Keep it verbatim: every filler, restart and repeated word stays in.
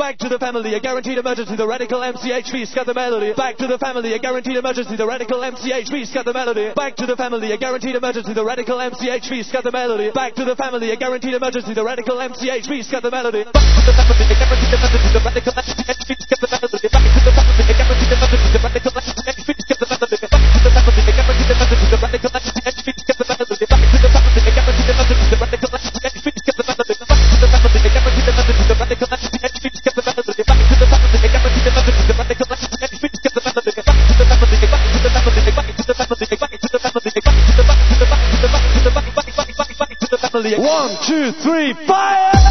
Back to the family, a guaranteed emergency, the radical M C H V, scat the melody. Back to the family, a guaranteed emergency, the radical M C H V, scat the melody. Back to the family, a guaranteed emergency, the radical M C H V, scat the melody. Back to the family, a guaranteed emergency, the radical M C H V, scat the melody. Back to the family, a guaranteed emergency, the radical M C H V, scat the melody. Back to the family, a guaranteed emergency, the radical M C H V, scat the melody. Back to the family, a guaranteed emergency, the radical M C H V, scat the melody. Back to the family, a guaranteed emergency, the radical M C H V, scat the melody. Back to the family, a guaranteed emergency, the radical M C H V, scat the melody. Back to the family, a guaranteed emergency, the radical M C H V, scat the melody. Back to the family, back to the family, back to the family, back to the family, back to the back to the back to the back to the back to the back back back back back to the family. One, two, three, fire!